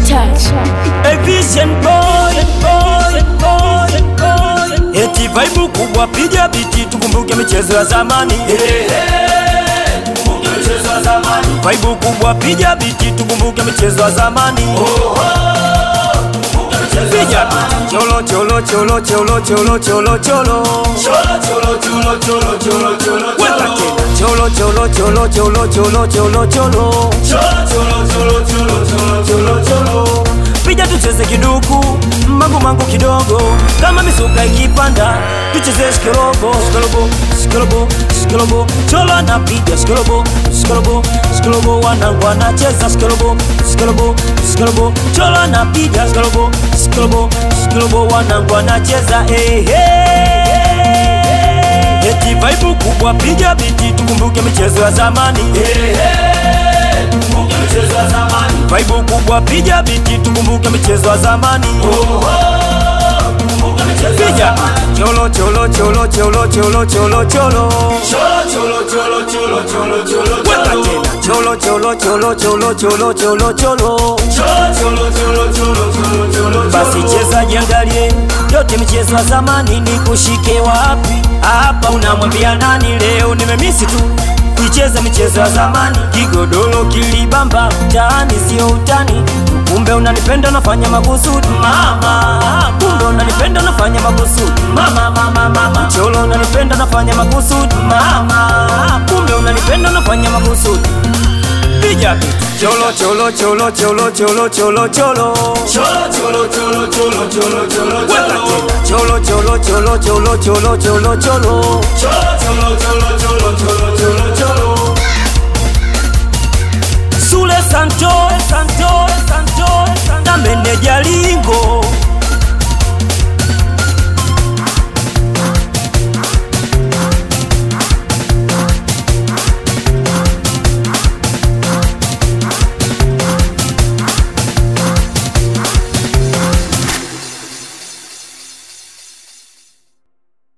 touch. A vision boy. Eti vibe kubwa, piga biti, tukumbuke michezo ya zamani. Tukumbuke michezo ya zamani. Vibe kubwa, piga biti, tukumbuke michezo ya zamani. Piga biti, cholo cholo cholo cholo cholo cholo cholo. Weka tena, cholo cholo cholo cholo cholo cholo cholo. Piga tucheze kiduku, mangu kidogo, kama misuka ikipanda, tucheze skolobo, cholo anapiga skolobo, wanangu wanacheza skolobo, cholo anapiga skolobo, wanangu wanacheza, Eti vibe kubwa, piga biti, tukumbuke michezo ya zamani. Tukumbuke michezo ya zamani. Vibe kubwa, piga biti, tukumbuke michezo ya zamani. Tukumbuke michezo ya zamani. Cholo cholo cholo cholo cholo cholo cholo. Weka tena, cholo cholo cholo cholo cholo cholo cholo. Basi cheza jiangalie, yote michezo ya zamani, nikushike wapi? Hapa unamwambia nani? Leo nimemisi tu kuicheza michezo ya zamani. Kigodoro kilibamba, mtaani sio utani. Kumbe unanipenda, unafanya makusudi mama. Kumbe unanipenda, unafanya makusudi mama. Cholo unanipenda, unafanya makusudi mama. Kumbe unanipenda, unafanya makusudi. Piga cholo cholo cholo cholo cholo cholo cholo. Weka tena, cholo cholo cholo cholo cholo cholo cholo.